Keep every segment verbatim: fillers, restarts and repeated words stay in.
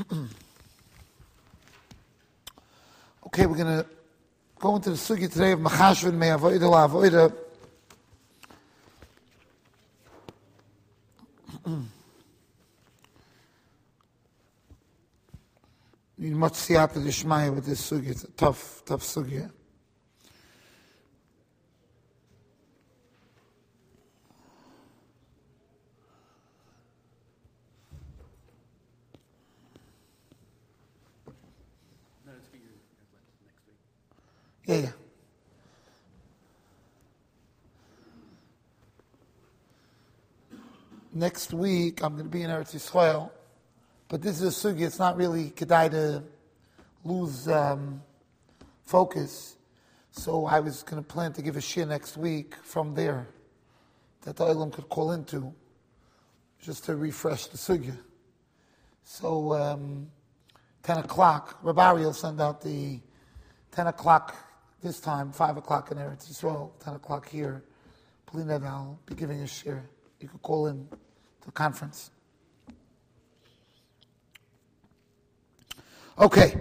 Okay, we're going to go into the sugya today of Machashvin Me'avoida La'avoida. Need much siyata d'shmaya with this sugya. It's a tough, tough sugya. Yeah, yeah. Next week, I'm going to be in Eretz Yisrael, but this is a sugya. It's not really kedai to lose um, focus. So I was going to plan to give a shir next week from there that the Olam could call into, just to refresh the sugya. So um, ten o'clock, Rabbi Ari will send out the ten o'clock. This time, five o'clock in Eretz Yisrael, ten o'clock here. Please, I'll be giving a shir. You could call in to the conference. Okay.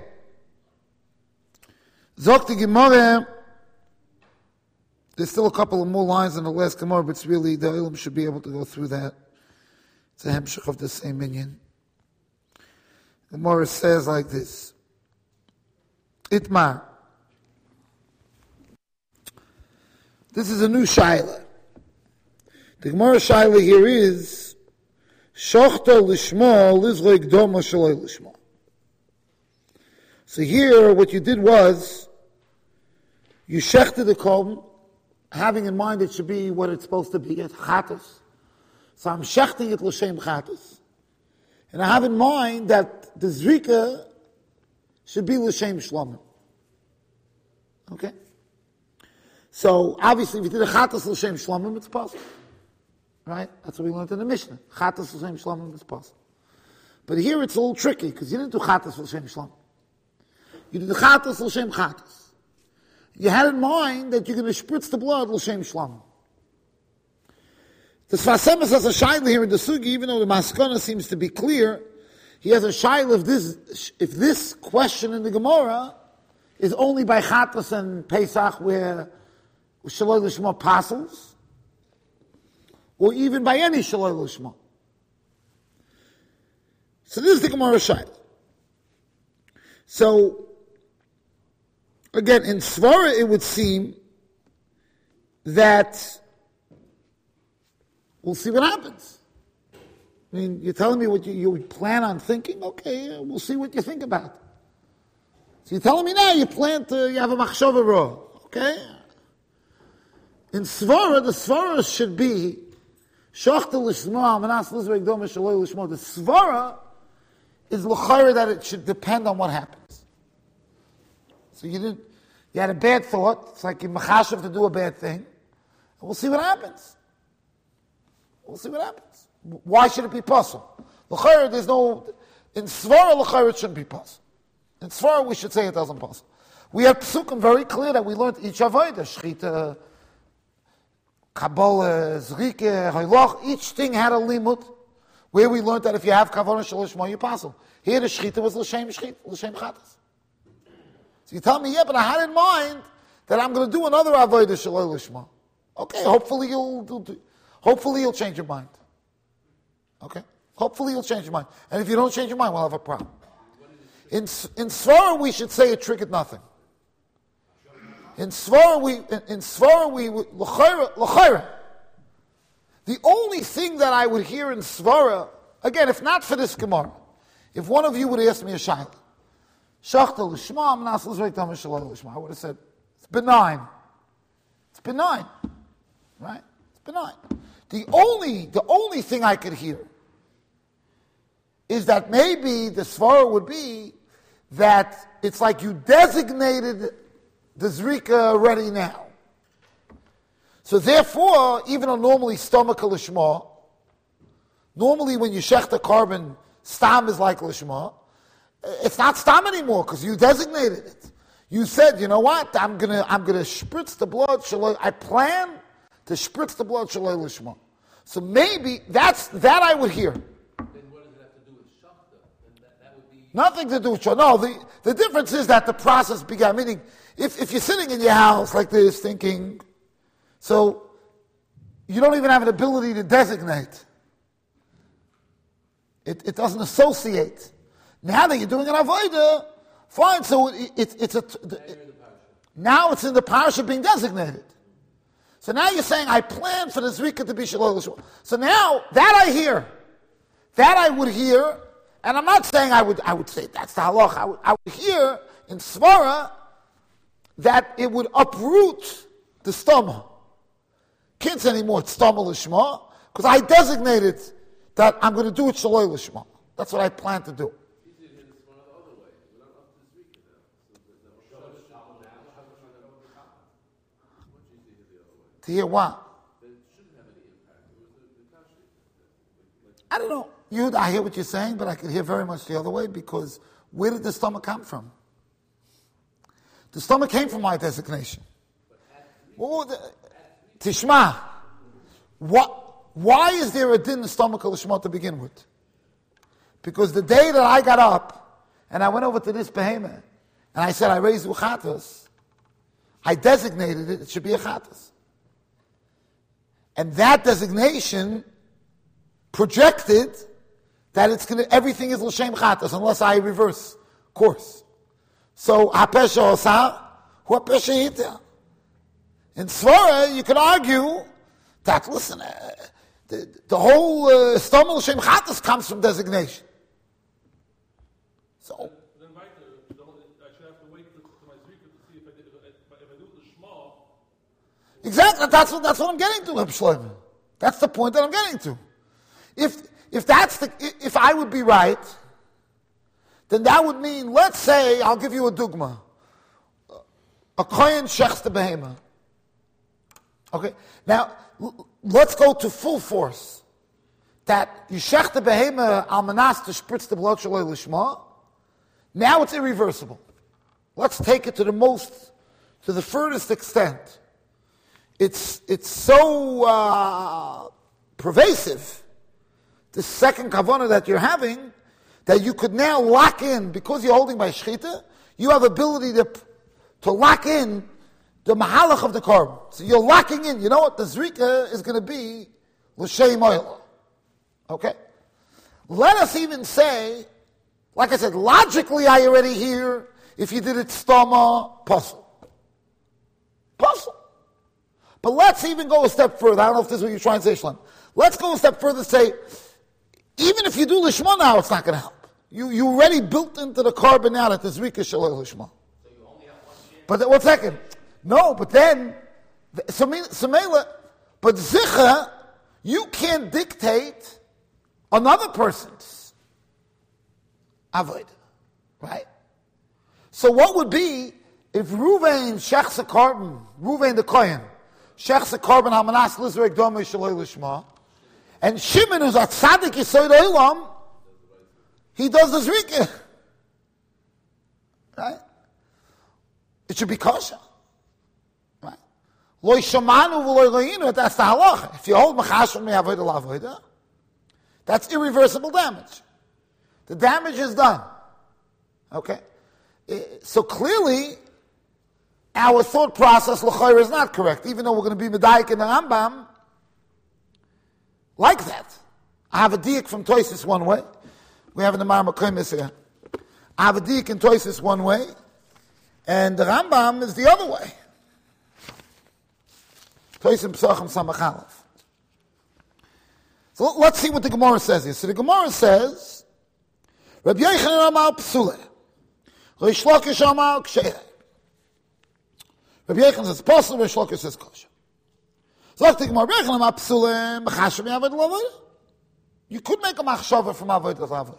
Zok the Gemara. There's still a couple of more lines in the last Gemara, but it's really, the Olam should be able to go through that. It's a hemshech of the same minyan. Gemara says like this. Itmar. This is a new shaila. The Gemara shaila here is Shochta lishma lizro igdoma shaloi lishma. So here, what you did was you shechted the korban, having in mind it should be what it's supposed to be, at chatos. So I'm shechting it l'shem chatos, and I have in mind that the zrika should be l'shem shlomim. Okay. So, obviously, if you did a chatas l'shem shlomim, it's possible. Right? That's what we learned in the Mishnah. Chatas l'shem shlomim is possible. But here it's a little tricky, because you didn't do chatas l'shem shlomim. You did the chatas l'shem chatas. You had in mind that you're going to spritz the blood l'shem shlomim. The Sfas Emes has a shaila here in the sugi, even though the maskana seems to be clear, he has a shaila if this, if this question in the Gemara is only by chatas and Pesach, where Shaloi Lishma apostles, or even by any Shaloi Lishma. So this is the Gemara Shai. So, again, in Svara it would seem that we'll see what happens. I mean, you're telling me what you, you plan on thinking? Okay, we'll see what you think about. So you're telling me now you plan to, you have a machshava raw. Okay? In Svara, the Svara should be Shochta Lishma, Manas Lizra Igdoma Shaloi Lishma. The Svara is l'chayra that it should depend on what happens. So you didn't, you had a bad thought. It's like you're machashav to do a bad thing. And we'll see what happens. We'll see what happens. Why should it be possible? L'chayra, there's no, in Svara, l'chayra, it shouldn't be possible. In Svara, we should say it doesn't possible. We have psukim very clear that we learned each avodah, shchita, Kabbalah, Zrike, Hayloch, each thing had a limut, where we learned that if you have kavanah shalishma, you pass them. Here the shchita was l'shem shchita, l'shem chatas. So you tell me, yeah, but I had in mind that I'm going to do another avodah shaloi lishma. Okay, hopefully you'll do, hopefully you'll change your mind. Okay, hopefully you'll change your mind. And if you don't change your mind, we'll have a problem. In in Svara, we should say it triggered nothing. In Svara, we, in, in Svara, we, l'chayra, l'chayra. The only thing that I would hear in Svara, again, if not for this Gemara, if one of you would ask me a shayla, Shachta l'shma, Manas l'zreik tam shaloi l'shma, I would have said, it's benign. It's benign. Right? It's benign. The only, the only thing I could hear is that maybe the Svara would be that it's like you designated the Zrika already now. So therefore, even though normally stomach lishma, normally when you shech the carbon, stam is like lishma, it's not stam anymore because you designated it. You said, you know what, I'm gonna I'm gonna spritz the blood, shaloi, I plan to spritz the blood shaloi lishma. So maybe that's that I would hear. Then what does it have to do with shachta? Then that, that would be Nothing to do with Shah. No, the, the difference is that the process began. Meaning, if, if you're sitting in your house like this thinking, so you don't even have an ability to designate. It, it doesn't associate. Now that you're doing an avodah, fine, so it, it, it's a... It, now it's in the parsha being designated. So now you're saying, I planned for the Zrika to be Shalol L'Shma. So now, that I hear. That I would hear, and I'm not saying I would I would say that's the halach. I would, I would hear in Svara that it would uproot the stoma. Can't say anymore it's stoma L'Shma, because I designated that I'm going to do it Shalol L'Shma. That's what I plan to do. To hear what? I don't know. You, I hear what you're saying, but I can hear very much the other way, because where did the stomach come from? The stomach came from my designation. Oh, the, Tishma. What, why is there a din stomach of Lishma to begin with? Because the day that I got up and I went over to this behemoth and I said I raised uchatas, I designated it, it should be a chatas. And that designation projected that it's going to, everything is l'shem chatas unless I reverse course. So hapesha osa, hu hapesha yita. In Svara, you could argue that, listen, uh, the, the whole uh, stomach l'shem chatas comes from designation. So. Then weiter, I should have to wait to my zrika to see if I, did, if I, if I do the shema. Exactly, that's what, that's what I'm getting to, Reb Shlomo. That's the point that I'm getting to. If if that's the if I would be right, then that would mean, let's say, I'll give you a dugma. A kohen shechs the behema. Okay, now l- let's go to full force. That you shech the behema al manas to spritz the blood shaloi lishma. Now it's irreversible. Let's take it to the most, to the furthest extent. It's it's so uh, pervasive, the second kavanah that you're having, that you could now lock in, because you're holding by shchita, you have ability to to lock in the mahalach of the carbon. So you're locking in, you know what, the zrika is going to be l'shem oil. Okay? Let us even say, like I said, logically I already hear, if you did it stoma, puzzle. Puzzle. But let's even go a step further. I don't know if this is what you're trying to say, Shlem. Let's go a step further and say, even if you do Lishma now, it's not going to help. You you already built into the carbon now that there's Rika Shaloi Lishma. So you only have one chance? But then, one second. No, but then, Samela, but Zicha, you can't dictate another person's Avoid. Right? So what would be if Ruvain shechs a carbon, Ruvain the Kohen, shechs a carbon hamanas lizrek domei shaloi lishma, and Shimon, who's a tzaddik yisoid olam, he does the zrika. Right? It should be kosher. Right? Loi shamanu v'loi loyinu, that's the halacha. If you hold machashon me'avoida la'avoida, that's irreversible damage. The damage is done. Okay? So clearly, our thought process, l'chayr, is not correct, even though we're going to be medayik in the Rambam, like that. I have a diak from Toysis one way. We have in the Marmakomis here. I have a diak in Toysis one way, and the Rambam is the other way. Toysim Psachim Samachalef. So let's see what the Gemara says here. So the Gemara says, Rabbi Yochanan Amar Psule, Reish Lakish Amar Ksheirei. Rabbi Yochanan says possible, Reish Lakish says kosher. So let's take Rabbi Yochanan Amar Psule, Mechashem Yavod L'Avodah. You could make a machshava from Avodah L'Avodah.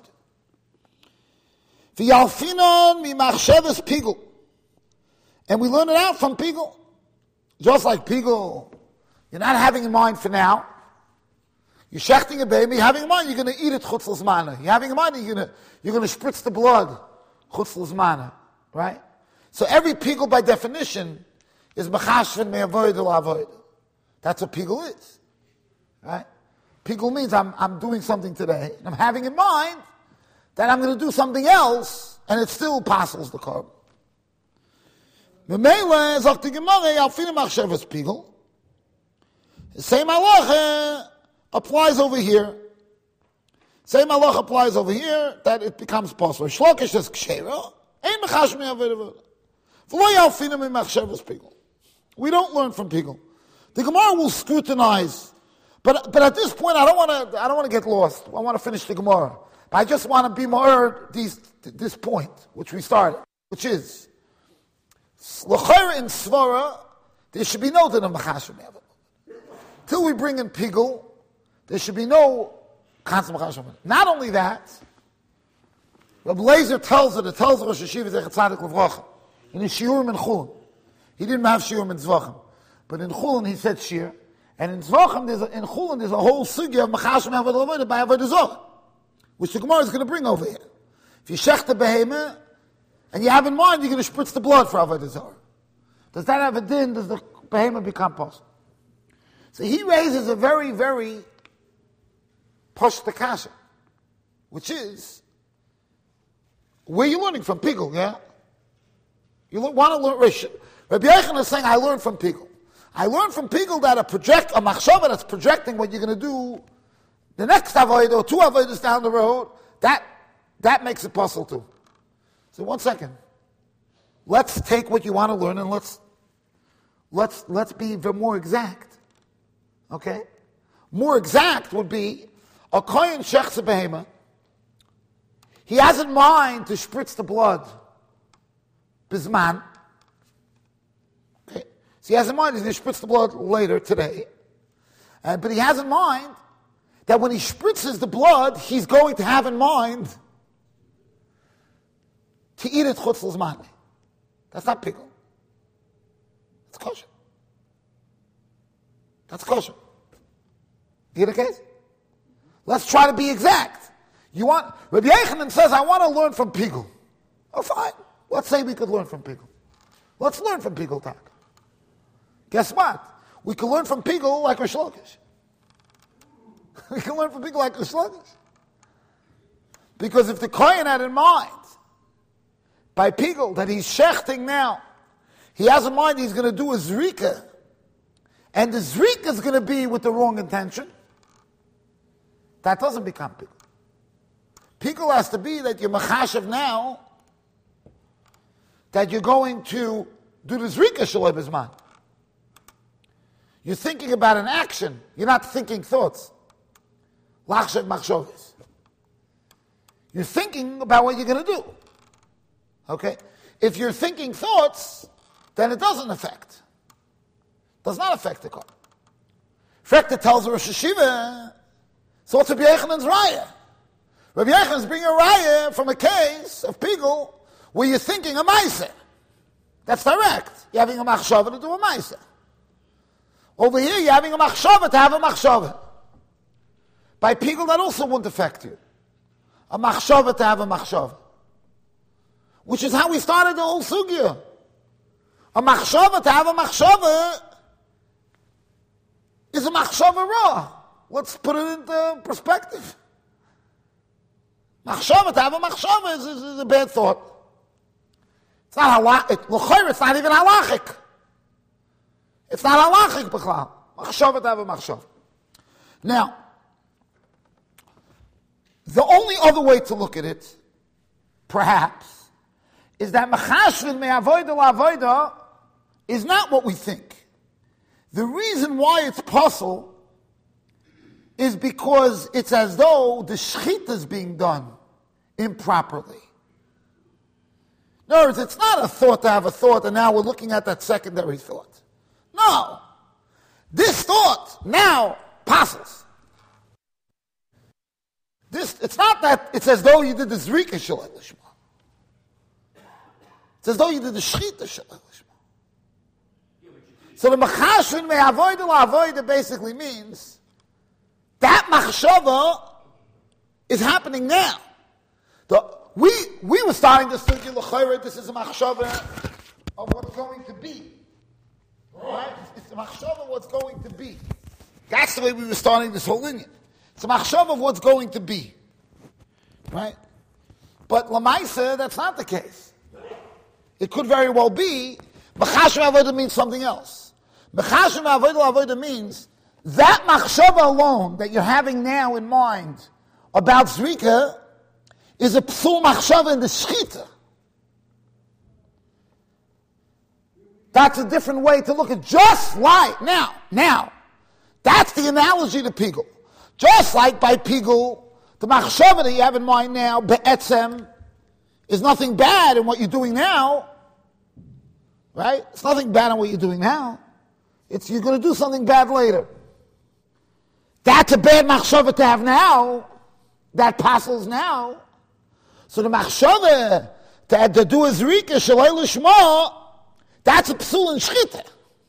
V'yalfinon mimachshavas pigul. And we learn it out from pigul. Just like pigul, you're not having in mind for now. You're shechting a baby, you're having in mind you're going to eat it chutz l'zmana. You're having in mind you're going to you're going to spritz the blood chutz l'zmana, right? So every pigul by definition is mechashven me'avoid l'avoid. That's what pigul is, right? Pigul means I'm I'm doing something today, and I'm having in mind that I'm going to do something else, and it still passes the carbon. Memele sagt die Gemara, auf viele Machshavas Pigel. The same halacha applies over here. Same halacha applies over here, that it becomes possible. Shlokish says kshera, ein mechash me'avedav. V'lo yalfina me machshavas Pigel. We don't learn from Pigel. The Gemara will scrutinize, but but at this point, I don't want to. I don't want to get lost. I want to finish the Gemara. But I just want to be more these this point, which we started, which is l'chayra in svara. There should be no din of machashim ever. Till we bring in Pigel, there should be no constant machashim. Not only that, Rabbi Lezer tells it. It tells Rosh Hashiva Zechat Tzadik Levracha in his shiurim in Chulin. He didn't have shiurim in Zvachim. But in Chulin he said shir, and in Zvachim, there's a, in Chulin there's a whole sugya of machashim avodah avodah by avodah zorah, which the Gemara is going to bring over here. If you shech the behemah, and you have in mind you're going to spritz the blood for avodah zorah, does that have a din? Does the behemah become possible? So he raises a very, very pashta kasha, which is where you learning from Pigel, yeah? You want to learn Rish. Rabbi Yechon is saying, I learned from Pigel. I learned from Pigel that a project, a machshava that's projecting what you're going to do the next avodah or two avodas down the road, that that makes it possible too. So one second. Let's take what you want to learn and let's let's let's be even more exact. Okay? More exact would be a kohen shechs a behema. He has in mind to spritz the blood bisman. So he has in mind he's going to spritz the blood later today. Uh, but he has in mind that when he spritzes the blood, he's going to have in mind to eat it chutz l'zman. That's not pickle. That's kosher. That's kosher. You get the case? Let's try to be exact. You want, Rabbi Yechanan says, I want to learn from Pigel. Oh, fine. Let's say we could learn from Pigel. Let's learn from Pigel talk. Guess what? We can learn from Pigel like Rish Lakish. We can learn from Pigel like Rish Lakish. Because if the Kohen had in mind, by Pigel, that he's shechting now, he has in mind he's going to do a zrika, and the zrika is going to be with the wrong intention, that doesn't become Pigel. Pigel has to be that you're machashav now, that you're going to do the zrika shalei b'zman. You're thinking about an action. You're not thinking thoughts. Lachshav machshavos. You're thinking about what you're going to do. Okay? If you're thinking thoughts, then it doesn't affect. Does not affect the car. In fact, it tells Rosh Hashiva, so it's Rabbi Yechanan's raya. Rabbi Yechanan's bringing a raya from a case of Pigel where you're thinking a ma'aseh. That's direct. You're having a machshava to do a ma'aseh. Over here, you're having a machshava to have a machshava. By Pigel, that also won't affect you. A machshava to have a machshava. Which is how we started the whole sugya. A machshava to have a machshava is a machshava ra. Let's put it into perspective. Machshava to have a machshava is, is, is a bad thought. It's not halachic. It's not even halachic. It's not halachic b'chlal. Machshava to have a machshava. Now, the only other way to look at it, perhaps, is that machashvin me'avoida la'avoida is not what we think. The reason why it's possible is because it's as though the shechita is being done improperly. In other words, it's not a thought to have a thought, and now we're looking at that secondary thought. No. This thought now passes. This, it's not that it's as though you did the zrika shalei lishma. It's as though you did the shechita shalei lishma. So the machashvin me'avoida la'avoida basically means that machshava is happening now. The, we we were starting to think, this is a machshava of what's going to be. Right? It's a machshava of what's going to be. That's the way we were starting this whole lineage. It's a machshava of what's going to be. Right? But Lamaisa, that's not the case. It could very well be, Mechashem Avodah means something else. Mechashem Avodah Avodah means that machshava alone that you're having now in mind about Zrika is a psul machshava in the Shechita. That's a different way to look at just like, now, now, that's the analogy to Pigul. Just like by Pigul, the machshava that you have in mind now, be'etzem, is nothing bad in what you're doing now, right? It's nothing bad in what you're doing now. It's you're going to do something bad later. That's a bad machshava to have now, that passes now. So the machshava to, to do a zrika, shalei lishma, that's a psul in shchita.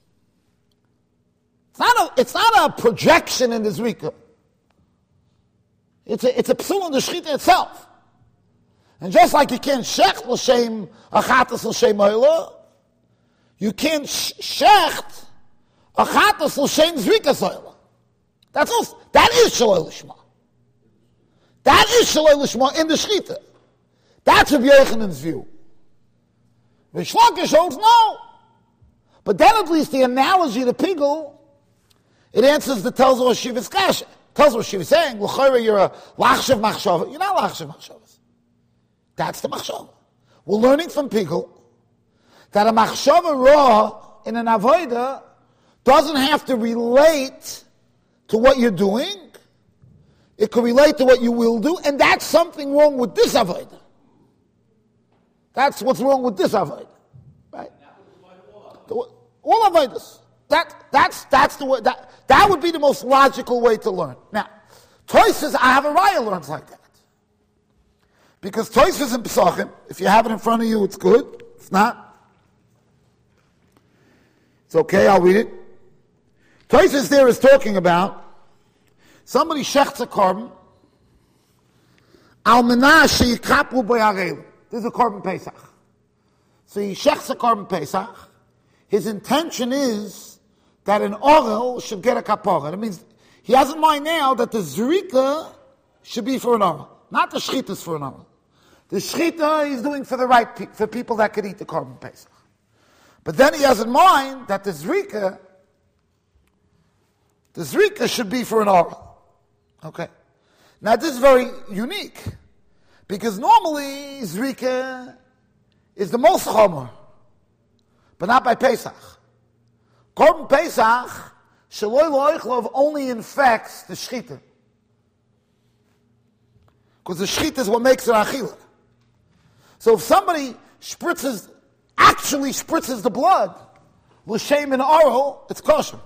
It's not a, it's not a projection in the zrika. It's a, it's a psul in the shchita itself. And just like you can't shecht l'shem achatas l'shem oila, you can't shecht achatas l'shem zrikas oila. That's also, that is shalei lishma. That is shalei lishma in the shchita. That's Rabbi Yochanan's view. Rish Lakish holds no. But then at least the analogy to Pigul, it answers the tells what Shiva's kasha. Tells what she was saying. L'chayra, you're a lachshav machshava. You're not lachshav machshavas. That's the machshava. We're learning from Pigul that a machshava raw in an avodah doesn't have to relate to what you're doing. It could relate to what you will do, and that's something wrong with this avodah. That's what's wrong with this avodah, right? The, all avodas. That that's that's the way that that would be the most logical way to learn. Now, Tosfos, I have a raya learns like that because Tosfos in Pesachim, if you have it in front of you, it's good. If not, it's okay. I'll read it. Tosfos there is talking about somebody shechts a korban al menah sheyikapu b'yarelim. This is a korban Pesach. So he shechts a korban Pesach. His intention is that an orel should get a kapara. That means he has in mind now that the zrika should be for an orel, not the shchita is for an orel. The shchita he's doing for the right pe- for people that could eat the korban Pesach. But then he has in mind that the zrika, the zrika should be for an orel. Okay. Now this is very unique because normally zrika is the most chomer, but not by Pesach. Korban Pesach, shaloi loichlov only infects the shchita. Because the shchita is what makes it achila. So if somebody spritzes, actually spritzes the blood, l'shem and oral, it's kosher.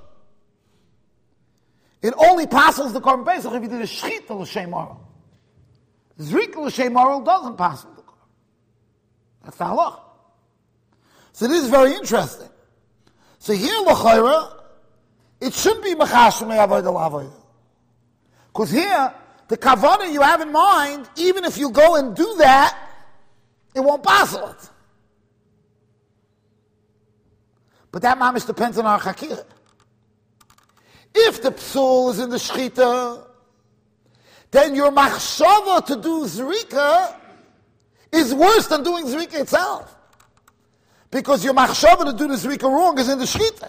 It only passes the Korban Pesach if you did a shchita l'shem oral. Zrika l'shem oral doesn't pass the Korban. That's the halach. So this is very interesting. So here, l'chayra, it should be mechashem me'avodah l'avodah. Because here, the kavanah you have in mind, even if you go and do that, it won't pass it. But that mamish depends on our chakirah. If the psul is in the shchita, then your machshava to do zrika is worse than doing zrika itself. Because your machshava to do the zrika wrong is in the shchita.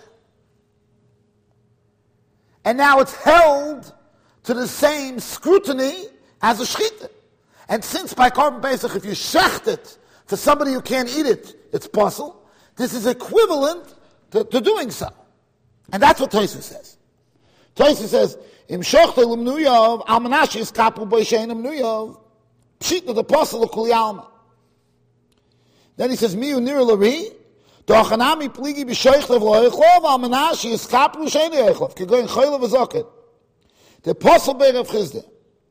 And now it's held to the same scrutiny as a shchita. And since by Korban Pesach, if you shecht it for somebody who can't eat it, it's possible, this is equivalent to, to doing so. And that's what Tosfos says. Tosfos says, Im shochte l'mnuyav, al menash is kapu b'yishein l'mnuyav, pshita the apostle of kuli alma. Then he says, miu nir l'ri, do'achanami pligi b'shoichtev lo'echlov, al menash is kapu b'yishein lo'echlov, kegoyin choyla v'zoket. The apostle bear of Chizda.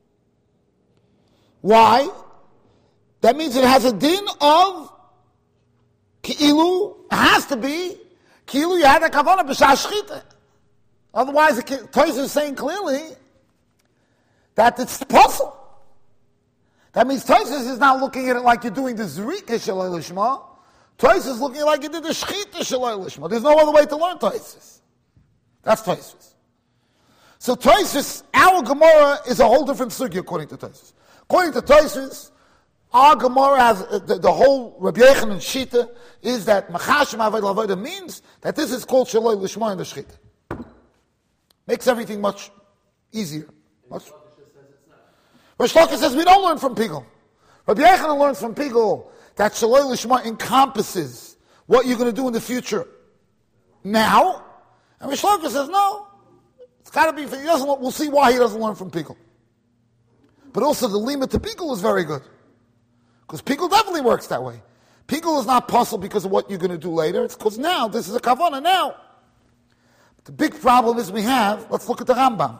Why? That means it has a din of ki'ilu, it has to be, ki'ilu you had a kavanah b'shah shchita. Otherwise, the Tosfos is saying clearly that it's possible. That means Tosfos is not looking at it like you're doing the zrika shaloi lishma. Tosfos is looking like you did the shchita shaloi lishma. There's no other way to learn Tosfos. That's Tosfos. So Tosfos, our Gemara is a whole different sugya according to Tosfos. According to Tosfos, Our Gemara has, uh, the, the whole Rabbi Yochanan Shita is that Machashim Avodah L'Avodah means that this is called Shaloi Lishma in the Shchita. Makes everything much easier. Much. Rosh Hashanah says we don't learn from Pigel. Rabbi Yochanan learns from Pigel that Shaloi Lishma encompasses what you're going to do in the future now. And Rosh Hashanah says no. It's got to be, he doesn't, we'll see why he doesn't learn from Pigel. But also the limit to Pigel is very good. Because Pigel definitely works that way. Pigel is not possible because of what you're going to do later. It's because now, this is a kavanah now. But the big problem is we have, let's look at the Rambam.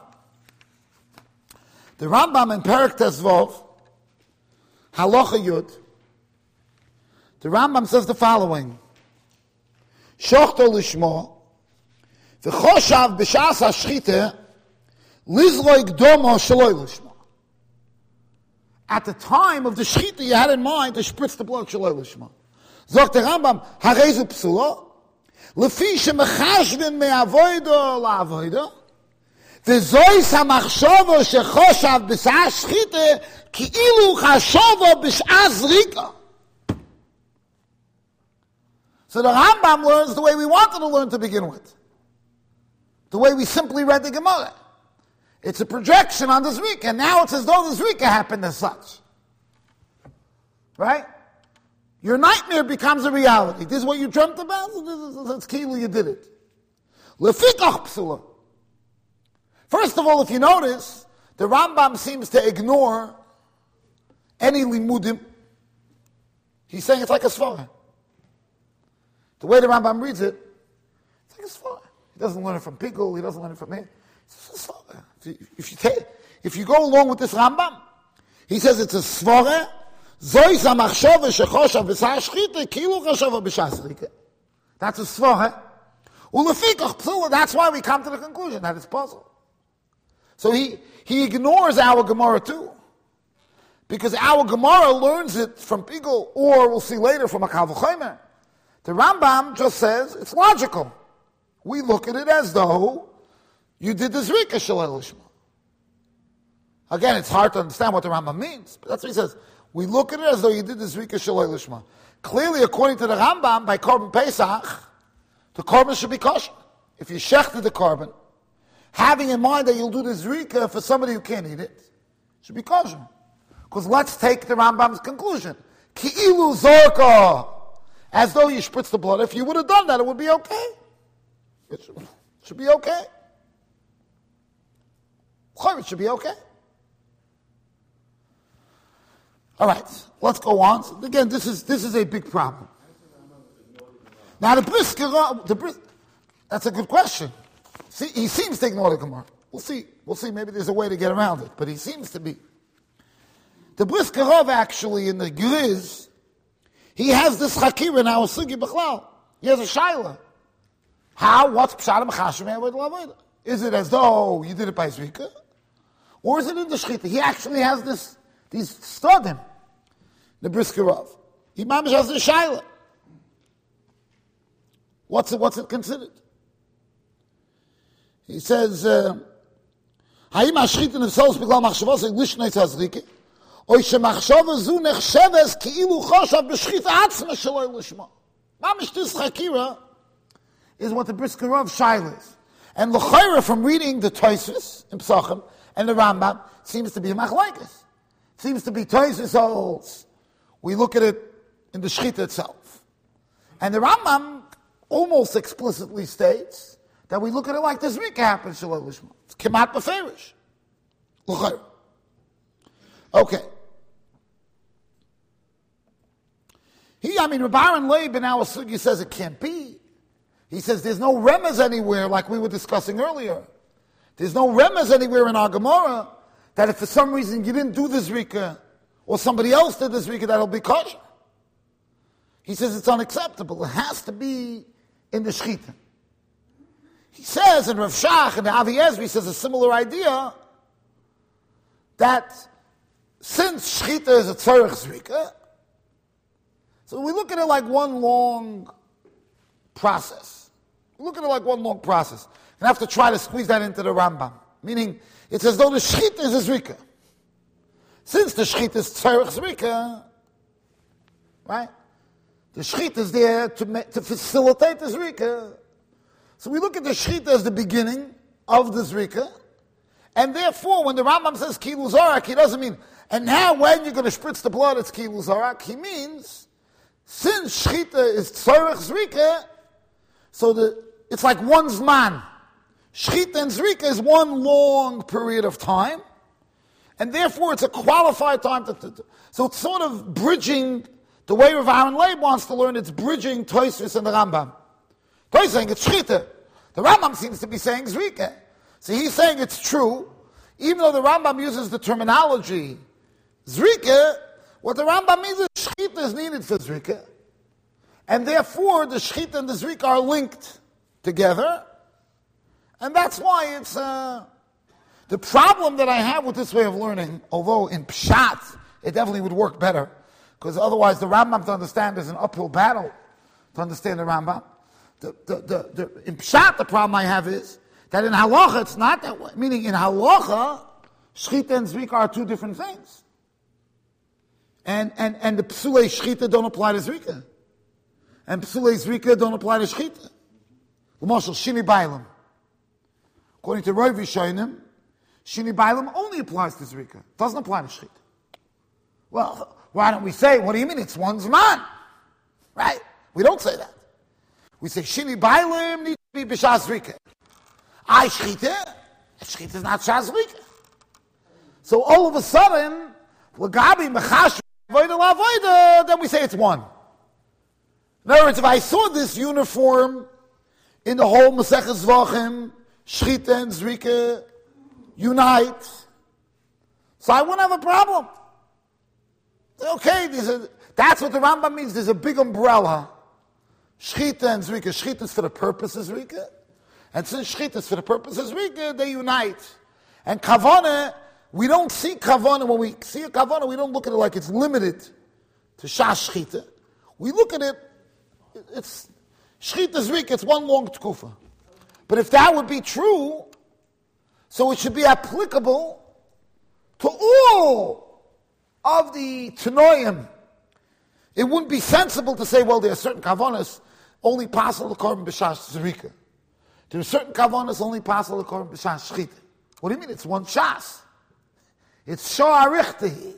The Rambam in Perek Tezvov, Halacha Yud, the Rambam says the following. Shochto lishmo, v'choshav b'shas hashchite, lizroi gdomo shaloi lishmo. At the time of the shchita, you had in mind to spritz the blood shaloi lishma. Zok the Rambam, harezu psula, lefi shemechashvin me'avoida la'avoida, v'zois hamachshava shechoshav b'sa'ah shchita, ki'ilu chashava b'sa'ah zrika. So the Rambam learns the way we wanted to learn to begin with. The way we simply read the Gemara. It's a projection on the Zrika, and now it's as though the Zrika happened as such. Right? Your nightmare becomes a reality. This is what you dreamt about? It's Kilu, you did it. Lefikach psula. First of all, if you notice, the Rambam seems to ignore any limudim. He's saying it's like a svara. The way the Rambam reads it, it's like a svara. He doesn't learn it from Pigel, he doesn't learn it from me. It's a svara. If you take, if you go along with this Rambam, he says it's a svara. Zois hamachshava shechoshav b'sa'ah shchita kilu chashava b'shas zrika. That's a svara. Ulefikach psula. That's why we come to the conclusion that it's puzzle. So he he ignores our Gemara too, because our Gemara learns it from Pigel, or we'll see later from a Kal V'chomer. The Rambam just says it's logical. We look at it as though you did the Zrika Shalei Lishma. Again, it's hard to understand what the Rambam means, but that's what he says. We look at it as though you did the Zrika Shalei Lishma. Clearly, according to the Rambam, by Korban Pesach, the Korban should be kosher. If you shechted the Korban, having in mind that you'll do the Zrika for somebody who can't eat it, it should be kosher. Because let's take the Rambam's conclusion. Ki'ilu zorka. As though you spritz the blood. If you would have done that, it would be okay. It should, it should be okay. It should be okay. All right, let's go on. So again, this is this is a big problem. Now the brisker, the bris, that's a good question. See, he seems to ignore the Gemara. We'll see. We'll see. Maybe there's a way to get around it, but he seems to be. The brisker actually in the Griz, he has this chakira in our sugi b'chlal. He has a shaila. How? What's pshatim chashim avodah l'avodah? Is it as though you did it by zrika, or is it in the shchita? He actually has this these studim. The brisker of Imam has the shaila. What's it? What's it considered? He says, "Haim hashchita nefsos b'glal machshavos lishnei tzazrika." Oy shemachshava zu nechsheves ki'ilu choshav b'shchita atzma shaloi lishma. Mamish this chakira is what the brisker of shaila is. And l'chayra from reading the Tosfos in Pesachim and the Rambam seems to be a machlokes. Seems to be Tosfos holds. We look at it in the shchita itself. And the Rambam almost explicitly states that we look at it like the Zrika happens shaloi lishma. It's kemat b'ferish. L'chayra. Okay. He, I mean, Rabban Leib in our sugi says it can't be. He says there's no remez anywhere, like we were discussing earlier. There's no remez anywhere in our Gemara that if for some reason you didn't do the Zrika, or somebody else did the Zrika, that'll be kosher. He says it's unacceptable. It has to be in the Shchita. He says in Rav Shach and the Avi Ezri, he says a similar idea that since Shchita is a tzorech Zrika, so we look at it like one long process. We look at it like one long process. And have to try to squeeze that into the Rambam. Meaning, it's as though the Shchita is a Zrika. Since the Shchita is tzorech Zrika, right? The shechita is there to, ma- to facilitate the zrika. So we look at the shechita as the beginning of the zrika, and therefore when the Rambam says kilu zarak, he doesn't mean, and now when you're going to spritz the blood, it's kilu zarak. He means, since shechita is tzorech zrika, so the, it's like one zman. Shechita and zrika is one long period of time, and therefore it's a qualified time. To, to, to. So it's sort of bridging, the way Rav Aaron Leib wants to learn, it's bridging Tosfos and the Rambam. Tosfos is saying it's shechita. The Rambam seems to be saying zrika. So he's saying it's true, even though the Rambam uses the terminology zrika, what the Rambam means is shechita is needed for zrika, and therefore the shechita and the zrika are linked together. And that's why it's, uh, the problem that I have with this way of learning, although in Pshat, it definitely would work better, because otherwise the Rambam to understand is an uphill battle to understand the Rambam. The, the, the, the, in Pshat, the problem I have is that in Halacha, it's not that way. Meaning in Halacha, Shechita and Zrika are two different things. And, and, and the Psulei Shechita don't apply to Zrika. And Psulei Zrika don't apply to Shechita. L'moshel, Shini Bailam. According to Rav Rishonim, Shini Bailam only applies to Zrika. It doesn't apply to Shechita. Well, why don't we say, what do you mean? It's one Zman. Right? We don't say that. We say, Shini Bailam needs to be B'shas Zrika. I Shechita, Shechita is not Shas Zrika. So all of a sudden, L'gabi Mechash Avoida L'Avoida, then we say it's one. In other words, if I saw this uniform in the whole Maseches Zvachim, Shechita and Zrika unite, so I wouldn't have a problem. Okay, a, that's what the Rambam means. There's a big umbrella. Shechita and Zrika. Shechita is for the purpose of Zrika. And since Shechita is for the purpose of Zrika, they unite. And Kavanah, we don't see Kavanah, when we see a Kavanah, we don't look at it like it's limited to Shas Shechita. We look at it, it's Shechita Zrika, it's one long tkufa. But if that would be true, so it should be applicable to all of the Tanoim. It wouldn't be sensible to say, well, there are certain kavanas only possible to korban b'shas zrika. There are certain kavanas only possible to korban b'shas shchita. What do you mean? It's one shas. It's sha'arichtahi.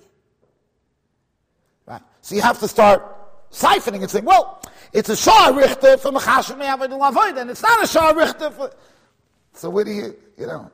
Right? So you have to start siphoning and saying, well, it's a sha'arichta for mechashim me'avad l'avoid, and it's not a sha'arichta for... So where do you, you know...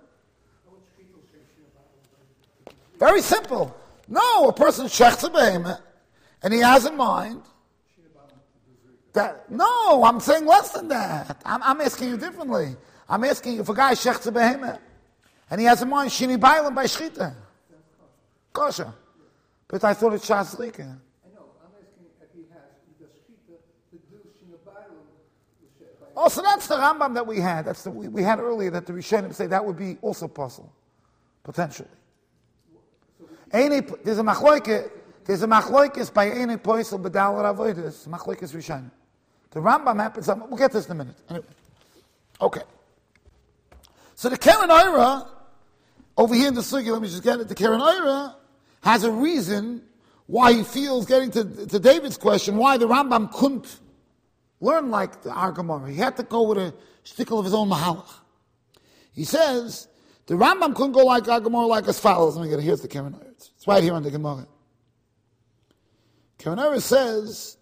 Very simple. No, a person shechts a behemoth, and he has in mind that, no, I'm saying less than that. I'm, I'm asking you differently. I'm asking you, if a guy shechts a behemoth, and he has in mind shini bailam by shchita. Kosher. But I thought it's shas lika. I know, I'm asking if he has the shchita to do shini bailam. Oh, so that's the Rambam that we had. That's the, we, we had earlier that the Rishonim say that would be also possible, potentially. Any, there's a machloike, there's a machloikis by any poisel b'dal ravoidus, machloikis Rishonim. The Rambam happens, we'll get this in a minute. Anyway. Okay. So the Keren Oira, over here in the Sugi, let me just get it, the Keren Oira has a reason why he feels, getting to, to David's question, why the Rambam couldn't learn like the Ar Gemara. He had to go with a shtickle of his own mahalach. He says, the Rambam couldn't go like Ar Gemara like as follows. Let me get it. Here's the Keren Oira. It's right here on the Gemara. Keren Oira says,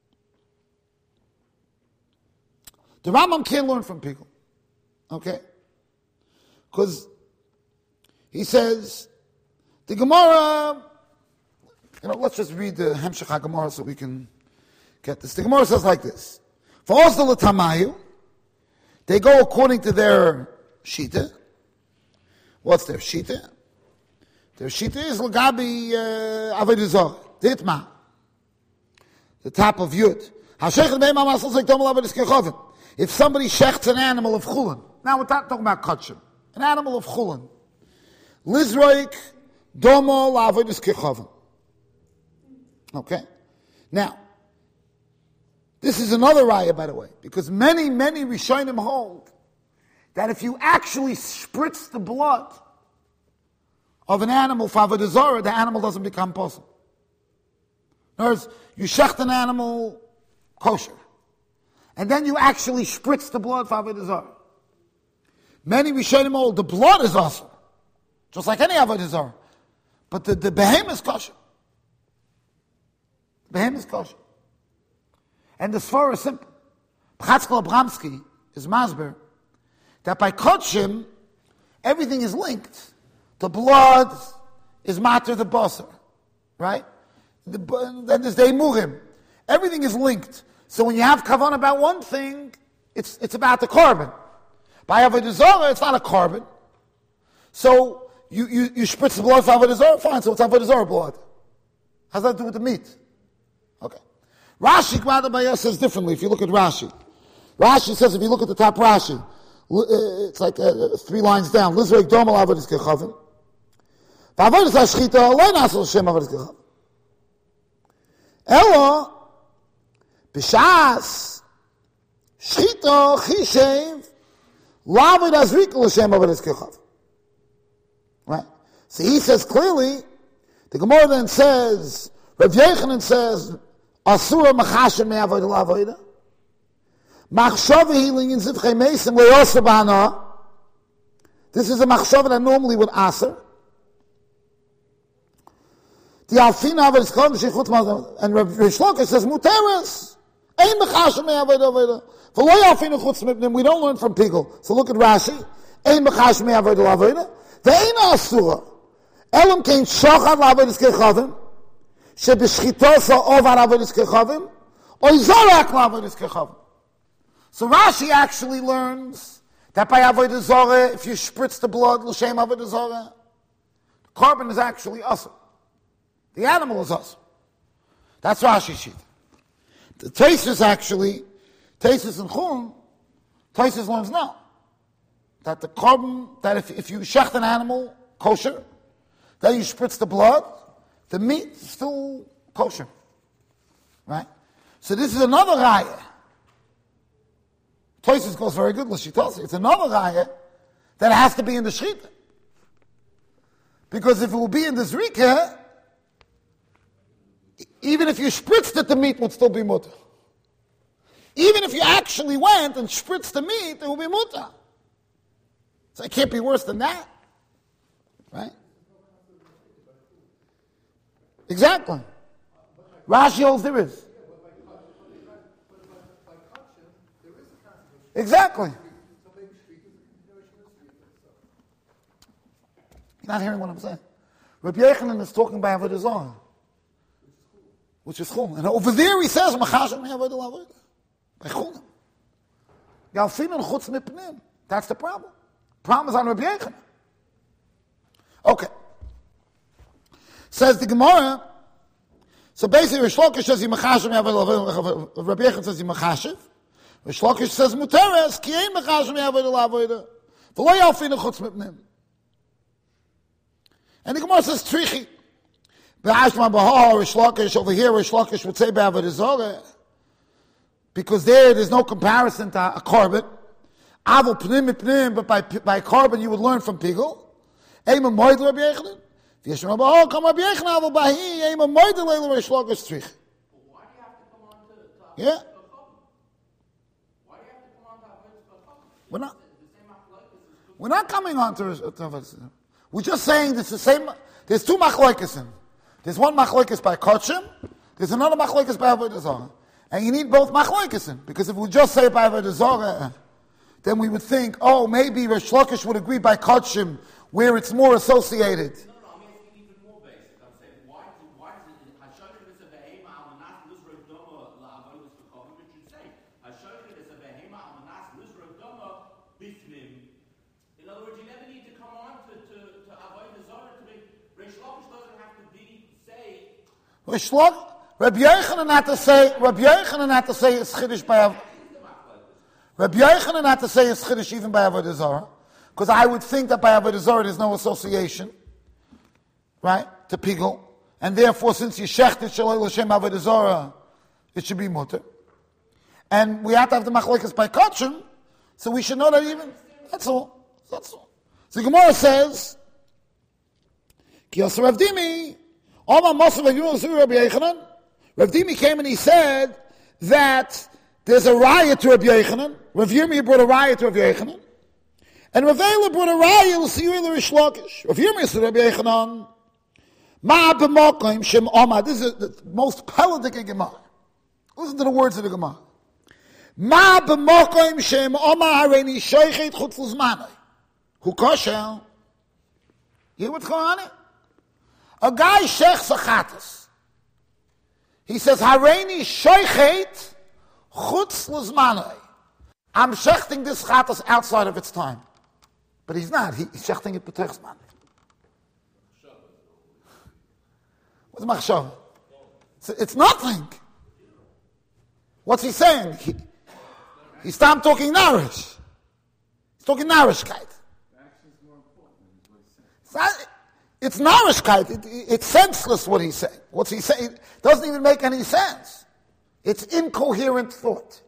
the Rambam can't learn from people. Okay? Because he says, the Gemara, you know, let's just read the Hemshech HaGemara so we can get this. The Gemara says like this. For Ozdal Tamayu, they go according to their Shita. What's their Shita? Their Shita is L'gabi Avodah Zarah. Ditma. The top of Yud. If somebody shechts an animal of chulin, now we're not talking about kachim, an animal of chulin, lizroik domo la'avodas kechavim. Okay? Now, this is another raya, by the way, because many, many Rishonim hold that if you actually spritz the blood of an animal for avodah zarah, the animal doesn't become possible. In other words, you shecht an animal kosher. And then you actually spritz the blood for Avodah Zarah. Many Rishonim hold the blood is awesome. Just like any Avodah Zarah. But the, the behemoth is kosher. The behemoth is kosher. And the svara is simple. Pchatzkel Abramsky is masber that by kodshim, everything is linked. The blood is matter the basar. Right? The, then there's the emurim. Everything is linked. So when you have kavan about one thing, it's it's about the carbon. By Avodah Zarah, it's not a carbon. So you, you, you spritz the blood for Avodah Zarah, fine, so it's Avodah Zarah blood. How's that to do with the meat? Okay. Rashi Gmadabaya says differently if you look at Rashi. Rashi says if you look at the top Rashi, it's like uh, three lines down. Lizrek Domal Avodah Kechavim. V'Avodah Shchita Alei Nasel Shem Avodah Kechavim. Ella B'Shas Shchita Chishev Lavid Azrik L'Shem Avodah Kechavim. Right? So he says clearly, the Gemara then says, Rav Yechanan says, Asura Machashem Me'avodah L'Avodah. Machshava healing in Zivchei Mesim Le'osa B'Hana. This is a machshava that normally would aser. The Alfina Avodah Kechavim Sheichut Mazam. And Rav Shloka says, Muteres. Ein Machashem Me'avodah L'Avodah. V'lo Alfina Chutz Mipnim. We don't learn from Pigel. So look at Rashi. Ein Machashem Me'avodah L'Avodah. Ve'eina asura. Elam kein shochad la'avodas kechavim, sheb'shchitosa ovar avodas kechavim, or zorak la'avodas kechavim. So Rashi actually learns that by avodas zarah, if you spritz the blood, l'shem avodas zarah, the carbon is actually asur. The animal is asur. That's Rashi's sheet. The Taisus actually, Taisus and Chum, Taisus learns no. That the carbon, that if, if you shecht an animal kosher, then you spritz the blood, the meat is still kosher. Right? So this is another raya. Toysis goes very good, she tells you. It's another raya that has to be in the shechita. Because if it will be in the zrika, even if you spritzed it, the meat would still be mutter. Even if you actually went and spritzed the meat, it will be mutter. So it can't be worse than that. Right? Exactly. Rashi holds there is. Exactly. You're not hearing what I'm saying. Rabbi Yechanan is talking by Avodah Zarah, which is chum. And over there he says, Machashem Avodah L'Avodah. By chum. Galfin and chutz mipnim. That's the problem. Problem is on Rabbi Yechanan. Okay. Says the Gemara. So basically, Rish Lakish says Yimachashem Avodah. Rabbi Yechanan says Yimachashem. Rish Lakish says Muteres ki ein Machashem Avodah L'Avodah. V'lo yalfin chutz mipnim. And the Gemara says Trichi. B'ashma b'har Rish Lakish over here. Rish Lakish would say B'avodah Zarah because there there's no comparison to a carbon. Avol pnim pnim, but by by carbon you would learn from Pigel. Eima moed Rabbi Yechanan. V'yeshma b'har kam Rabbi Yechanan avol bahi eima moed leil Rish Lakish Trichi. Why do you have to come on to? to Yeah. Why do you have to come on to Avodah? We're not. We're not coming on to Avodah. We're just saying it's the same. There's two machlokes. There's one machlokes by Kodshim. There's another machlokes by Avodah Zarah. And you need both machlokes because if we just say by Avodah Zarah, then we would think, oh, maybe Rish Lakish would agree by Kodshim where it's more associated. No, no, I'm asking even more basic. I'm saying, why, why is it, Hashonim is a behema, Almanas, Lizra, Doma, La'avodas, V'kovim, which you say, Hashonim is a behema, Almanas, Lizra, Doma, Bifnim. In other words, you never need to come on to, to, to Avodah Zarah to make, Rish Lakish doesn't have to be, say, Rish Lakish, Rabbi Yechanan had to say, Rabbi Yechanan had to say it's Chiddush by Avodah. Rabbi Yechanan had to say it's Chiddush even by Avodah Zarah, because I would think that by Avodah Zarah there's no association, right, to Pigel, and therefore since you shechted Shaloi L'Shem Avodah Zarah, it should be mutter. And we have to have the machlokes by Kodshim, so we should know that even, that's all, that's all. So the Gemara says, Ki Yosef Avdimi, Oma Mosav Yunus Rabbi Yechanan, Rav Dimi came and he said that there's a riot to Rabbi Yochanan. Rav Yirmiyah brought a riot to Rabbi Yochanan. And Rav Eiler brought a riot to Siyui L'Rish Lakish. Rav Yirmiyah said Rabbi Yochanan, Ma b'mokim shem omad. This is the most pelagic Gemara. Listen to the words of the Gemara. Ma b'mokim shem omar hareini shoichet chutz l'zmanai. Hu kosher. You hear what's going on here? A guy shechs a chatas. He says, hareini shoichet chutz l'zmanai. I'm shechting this chatas outside of its time. But he's not. He, he's shechting it b'tech zman. What's machshav? It's, it's nothing. What's he saying? He, he stopped talking Narish. He's talking Narishkeit. It's, not, it's Narishkeit. It, it, it's senseless what he's saying. What's he saying? It doesn't even make any sense. It's incoherent thought.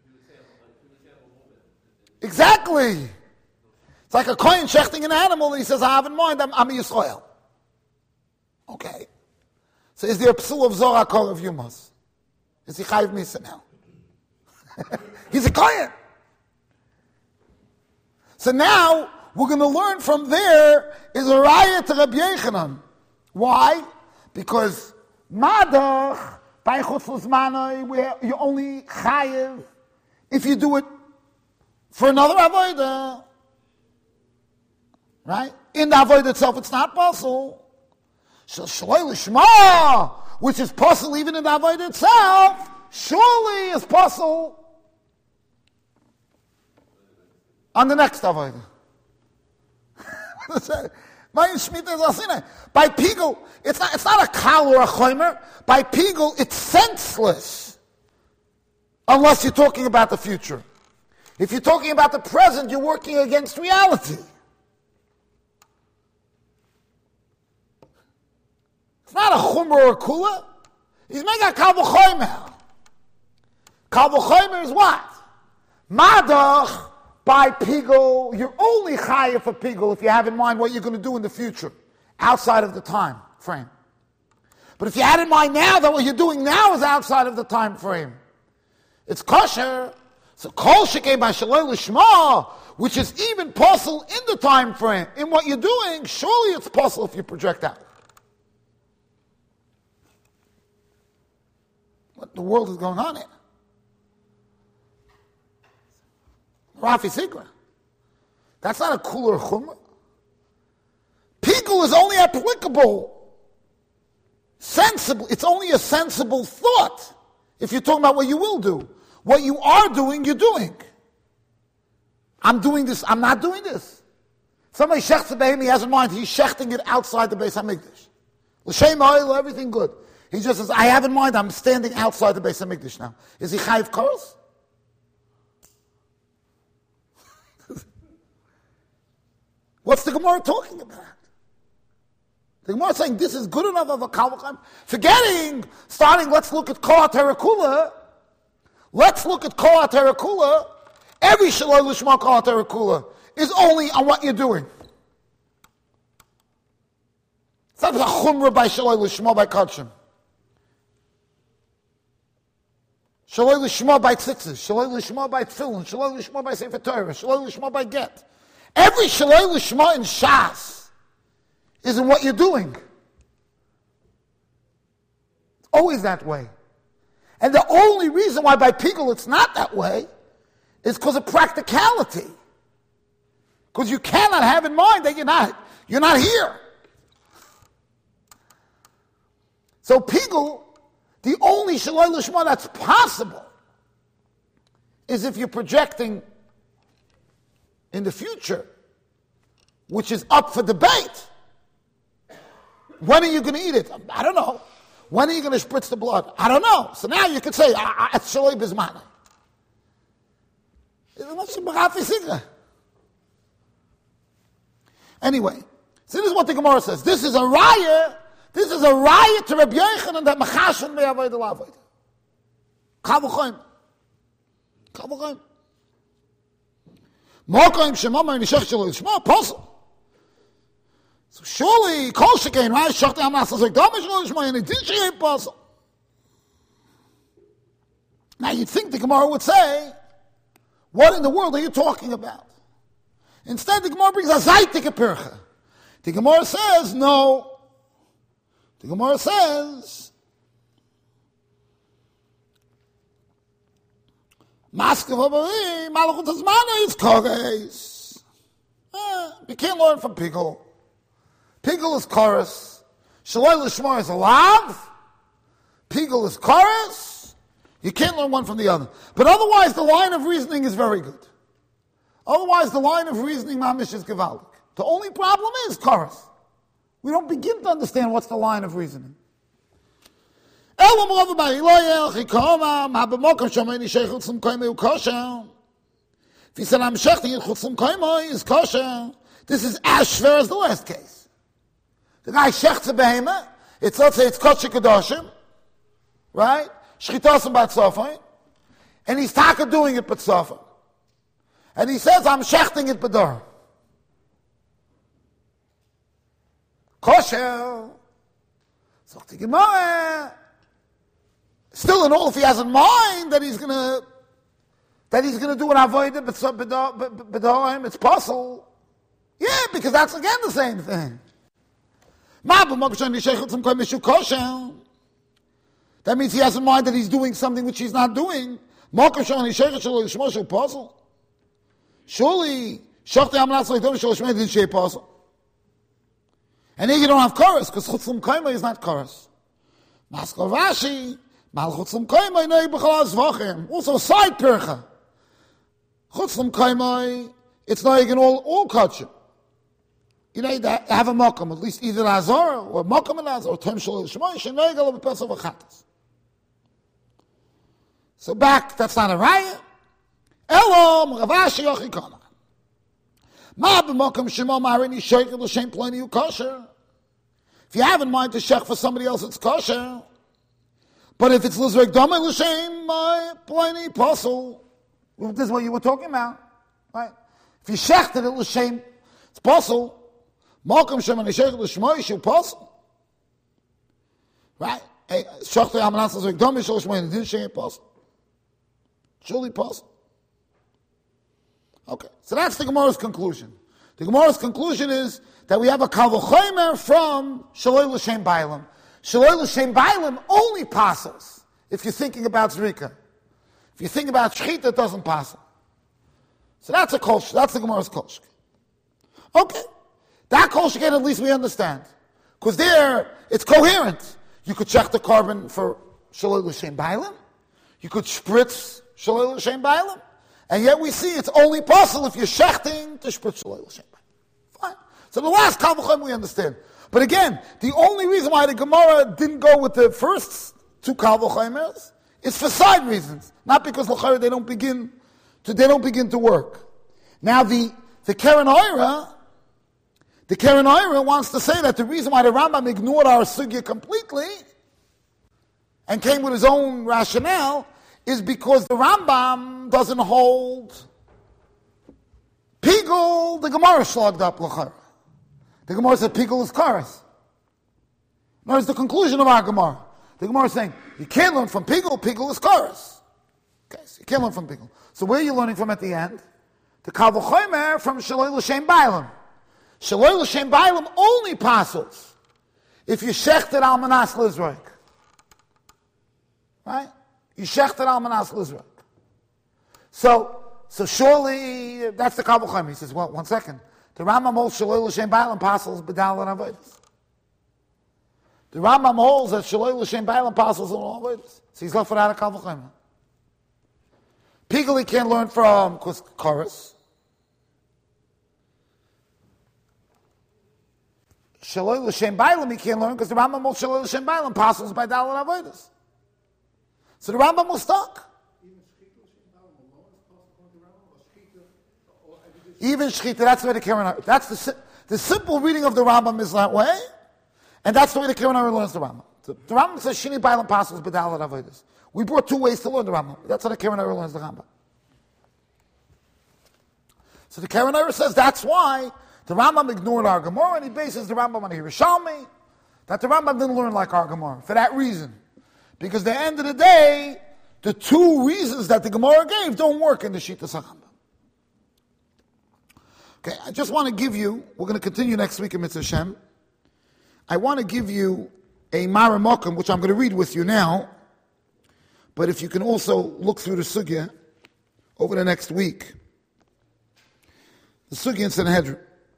Exactly. It's like a kohen shechting an animal and he says, I have in mind, I'm, I'm a Yisrael. Okay. So is there a psul of Zohar Kol of Yumas? Is he chayiv misa now? He's a kohen. So now we're going to learn from there is a raya to Rabbi Yochanan. Why? Because madach by chutz l'zmanai where you only chayiv if you do it for another avodah, right? In the avodah itself, it's not possible. Shaloi l'shma, which is possible even in the avodah itself, surely is possible on the next avodah. By pigul, it's not, it's not a kal or a chomer. By pigul, it's senseless unless you're talking about the future. If you're talking about the present, you're working against reality. It's not a chumrah or a kula. He's making a kal v'chomer. Kal v'chomer is what? Madach, by pigul, you're only chayav for pigul if you have in mind what you're going to do in the future, outside of the time frame. But if you had in mind now that what you're doing now is outside of the time frame, it's kosher. So kol shekei by shaloi l'shma, which is even possible in the time frame, in what you're doing, surely it's possible if you project out. What the world is going on here? Rafi Sigra. That's not a cooler chumrah. Pigul is only applicable, sensible. It's only a sensible thought if you're talking about what you will do. What you are doing, you're doing. I'm doing this, I'm not doing this. Somebody shechts a behem, he has in mind, he's shechting it outside the Beis HaMikdash. L'shem ha'oil, everything good. He just says, I have in mind, I'm standing outside the Beis HaMikdash now. Is he chayiv kos? What's the Gemara talking about? The Gemara is saying this is good enough of a kal v'chomer. Forgetting, starting, let's look at Kol HaTerakula. Let's look at Kol HaTerakula. Every shaloi l'shma Kol HaTerakula is only on what you're doing. It's not a chumrah by shaloi l'shma by kodshim. Shaloi l'shma by tzitzis. Shaloi l'shma by tefillin. Shaloi l'shma by sefer Torah. Shaloi l'shma by get. Every shaloi l'shma in Shas is in what you're doing. It's always that way. And the only reason why by pigul it's not that way is because of practicality. Because you cannot have in mind that you're not, you're not here. So pigul, the only shaloi l'shma that's possible is if you're projecting in the future, which is up for debate. When are you going to eat it? I don't know. When are you going to spritz the blood? I don't know. So now you could say, it's shaloi bizmana. Anyway, so this is what the Gemara says. This is a raya. This is a raya to Rabbi Yochanan that machashen me'avoid l'avoid. Kal v'chomer. Kal v'chomer. Mokoim shemamar nishech shaloi l'shma apostle. So surely, kol shekein, right? Shachti amas like damish shaloi l'shma, and it did she ain't apostle. Now you'd think the Gemara would say, what in the world are you talking about? Instead, the Gemara brings a zaytik pircha. The Gemara says, no. The Gemara says, Maskav Abari, Malachut Hazmana is Kores. You can't learn from Pigel. Pigel is chorus. Shaloi Lishmar is a lav. Pigel is chorus. You can't learn one from the other. But otherwise, the line of reasoning is very good. Otherwise, the line of reasoning, mamish, is gewaldig. The only problem is chorus. We don't begin to understand what's the line of reasoning. If he said, I'm shechting it, chutzum koimoi is kosher. This is as schwer as the last case. The guy shechts a behemah, it's, let's say, it's kosher kedoshim, right? Shchitasim batzofay, and he's taka doing it batzofay. And he says, I'm shechting it bedor. Kosher. So the Gemara, still in all, if he has in mind that he's gonna that he's gonna do an avodah bedorim, it's possible. Yeah, because that's again the same thing. That means he has in mind that he's doing something which he's not doing. Surely, didn't say possible. And here you don't have chorus, because chutzum koima is not chorus. Maskal Rashi, mal chutzum koima, no b'chol azvachim. Also side percha. Chutzum koima, it's not even all, all culture. You know, you have a makam, at least either azor, or makam and azor, or tem shal shmoish, and no yigal of a pesach v'chatas. So back, that's not a raya. Elom, Ravashi yochikona. Ma b'makam shemo marini sheikel l'shem pleni u kosher. If you have in mind to shech for somebody else, it's kosher. But if it's l'zrek damei l'shem pleni posel, this is what you were talking about, right? If you shechted it l'shem, it's posel. Makam shemo sheikel l'shmoi shu posel, right? Shechta amanas l'zrek damei shel l'shmoi didn't shem posel. Surely posel. Okay, so that's the Gemara's conclusion. The Gemara's conclusion is that we have a kal v'chomer from Shaloi L'Shem Bailam. Shaloi L'Shem Bailam only passes if you're thinking about Zrika. If you think about Shechita, it doesn't pass. So that's a kolsh, that's the Gemara's kolsh. Okay, that kolsh again, at least we understand. Because there, it's coherent. You could check the carbon for Shaloi L'Shem Bailam. You could spritz Shaloi L'Shem Bailam. And yet we see it's only possible if you're shechting to spritz Shaloi L'Shem Bailam. Fine. So the last kal v'chomer we understand. But again, the only reason why the Gemara didn't go with the first two kal v'chomers is for side reasons, not because l'chayr they don't begin to they don't begin to work. Now the the Keren Oira, the Keren Oira wants to say that the reason why the Rambam ignored our sugya completely and came with his own rationale is because the Rambam doesn't hold Pigel, the Gemara slogged up l'chayr. The Gemara said Pigel is karas. There's the conclusion of our Gemara. The Gemara is saying, you can't learn from Pigel, Pigel is karas. Okay, so you can't learn from Pigel. So where are you learning from at the end? The kal v'chomer from Shaloi L'Shem Bailam. Shaloi L'Shem Bailam only passes if you shechted al manas l'izroik. Right? You shechted al manas l'izroik. So, so surely, that's the kal v'chomer. He says, well, one second. The Rambam holds Shaloi L'Shem Bailam passes b'dal and avodas. The Rambam holds that Shaloi L'Shem Bailam passes on all avodas. So he's left without a kal v'chomer. Pigel he can't learn from chorus. Shaloi L'Shem Bailam he can't learn because the Rambam holds Shaloi L'Shem Bailam passes by dal and avodas. So the Rambam was stuck. Even Shechita, that's the way the Keren Oira, that's the, the simple reading of the Rambam is that way, and that's the way the Keren Oira learns the Rambam. The, the Rambam says, Shini Bailam passes b'dal and avodas. We brought two ways to learn the Rambam. That's how the Keren Oira learns the Rambam. So the Keren Oira says that's why the Rambam ignored our Gemara, and he bases the Rambam on the Yerushalmi, that the Rambam didn't learn like our Gemara, for that reason. Because at the end of the day, the two reasons that the Gemara gave don't work in the Shitas HaRambam. Okay, I just want to give you, we're going to continue next week in Mitzvah Shem. I want to give you a Mara Mokum, which I'm going to read with you now, but if you can also look through the Sugya over the next week. The Sugya in Sanhedrin.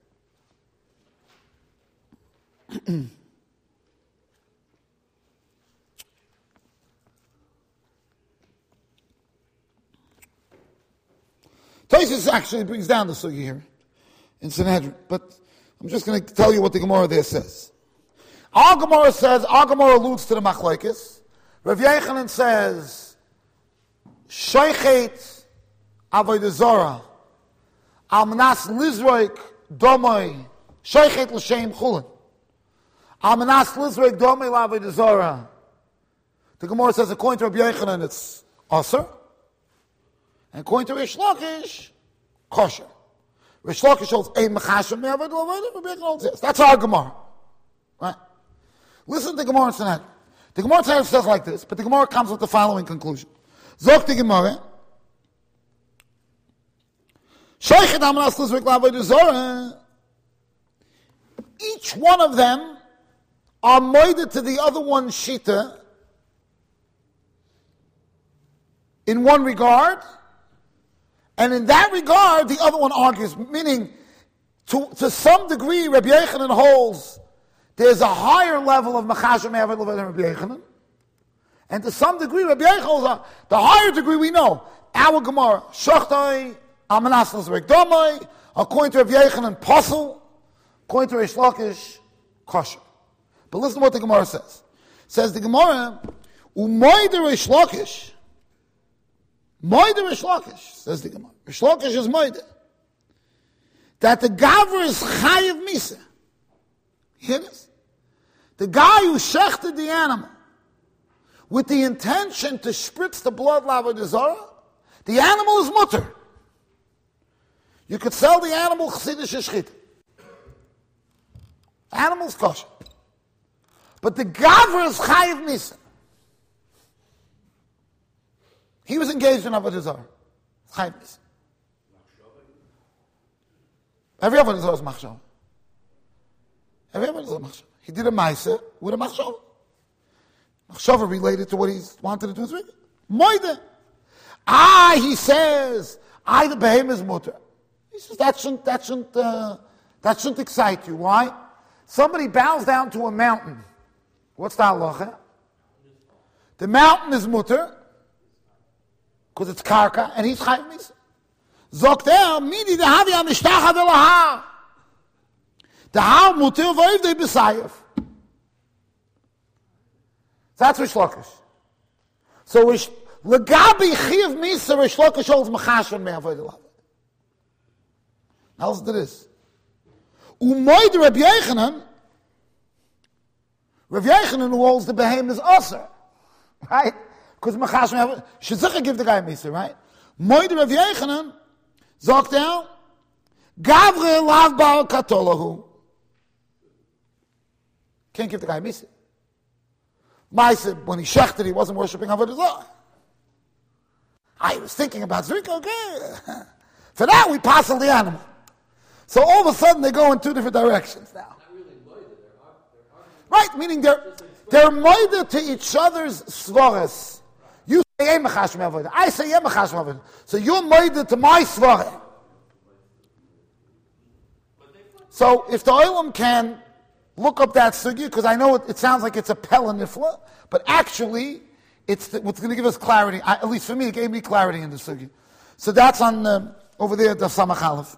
Tosfos actually brings down the Sugya here in Sanhedrin, but I'm just going to tell you what the Gemara there says. Our Gemara says, our Gemara alludes to the Machlokes. Rav Yechanan says, Shoichet Avodah Zarah, Almanas Lizroik Domoi, Shoichet L'Shem Chulin. Almanas Lizroik Domoi L'Avodah Zarah. The Gemara says, according to Rav Yechanan, it's Aser. And according to Rish Lakish, kosher. Rish Lakish holds a mechashem me'avad l'avodah, Rabbi Yechanan holds this. That's our Gemara. Right? Listen to the Gemara in Sanhedrin. The Gemara in Sanhedrin says like this, but the Gemara comes with the following conclusion. Zok the Gemara, Sheichet Amanas Lizrik L'avodah Zarah, each one of them are moided to the other one's shita in one regard, and in that regard, the other one argues, meaning, to, to some degree, Rabbi Yechanan holds there's a higher level of Mechashem Evad than Rabbi Yechanan, and to some degree, Rabbi Yechanan holds the higher degree we know. Our Gemara, Shochtai, Amanas L'Zrek Domai, according to Rabbi Yechanan, Posel, according to Rish Lakish, Kosher. But listen to what the Gemara says. Says the Gemara, Umoide Rish Lakish, Moide Rish Lakish, says the Gemara. Rish Lakish is Moide. That the Gavra is Chayiv Misa. Hear this? The guy who shechted the animal with the intention to spritz the blood l'avodah zarah, the animal is mutter. You could sell the animal chasidish shchita. Animal's kosher. But the Gavra is Chayiv Misa. He was engaged in avodah zarah. Chayiv Misa. Every avodah zarah is machshava. Every avodah zarah is machshava. He did a ma'aseh with a machshava. Machshava related to what he wanted to do. With Moide. Ah, he says, I the behemoth is mutter. He says that shouldn't that shouldn't uh, that shouldn't excite you. Why? Somebody bows down to a mountain. What's the halacha? The mountain is mutter because it's karka, and he's chayiv misa. Zokt er, midi de havi amishtacha de lahar. The har mutter v'oiv de b'sayif. That's Rish Lakish. So Rish legabi chayiv misa, Rish Lakish holds machashem me'avoid elav. Now listen to this. Umoid Rabbi Yechanan, Rabbi Yechanan who holds the behemoth is aser, right? Because machashem should Zikha give the guy misa, right? Moid Rabbi Yechanan sagt er, Gavre lav bar katolahu. Can't give the guy misa. Maisa, when he shechted, he wasn't worshiping avodah zarah. I was thinking about Zrika, okay. For that, we pass on the animal. So all of a sudden, they go in two different directions now. Right, meaning they're they're moida to each other's svaras. You say Yem Chashem Avodah, I say Yem Chashem Avodah. So you're moida to my svara. So if the Olam can look up that sugi, because I know it, it sounds like it's a pella nifla, but actually it's the, what's going to give us clarity. I, at least for me, it gave me clarity in the sugi. So that's on uh, over there at the Samach Aleph.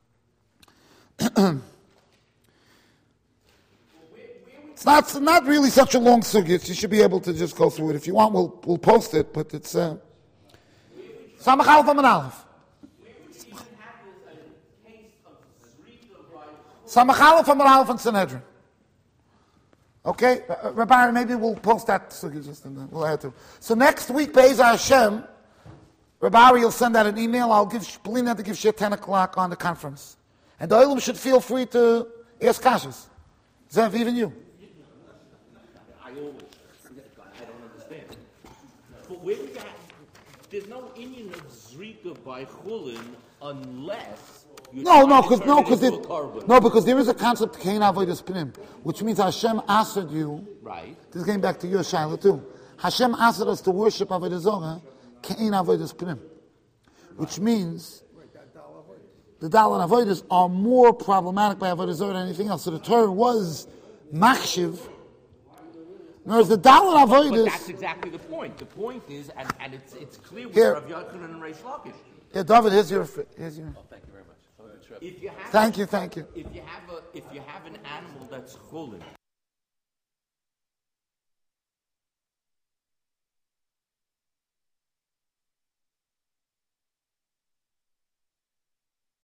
It's not, it's not really such a long sugya. You should be able to just go through it. If you want, we'll we'll post it. But it's uh, Samach Aleph Amud Aleph. Samach Aleph Amud Aleph and Sanhedrin. Okay, uh, Rabbi, maybe we'll post that sugya just and then we'll add to. So next week, Be'ez Hashem, Rabbi, you'll send out an email. I'll give Shlina to give shit ten o'clock on the conference. And the Olam should feel free to ask kashas. Zev, even you. I always, I don't understand. But where we got, there's no Indian of Zrika by Chulin unless you No, no, try to because turn no, it because into it, a korban. no, because there is a concept Kain Avodas Pnim, which means Hashem asked you. Right. This is getting back to your Shaila too. Hashem asked us to worship Avodah Zorah, Kain Avodas Pnim, which means the Dalan Avodas are more problematic by Avodah Zorah than anything else. So the Torah was machshiv. Whereas the Dalan But Avodas. that's exactly the point. The point is, and, and it's it's clear with Here. Rav Yochanan and Reish Lakish. Yeah, David, here's your. Here's your. If you have Thank you, thank you. If you have a if you have an animal that's chulin,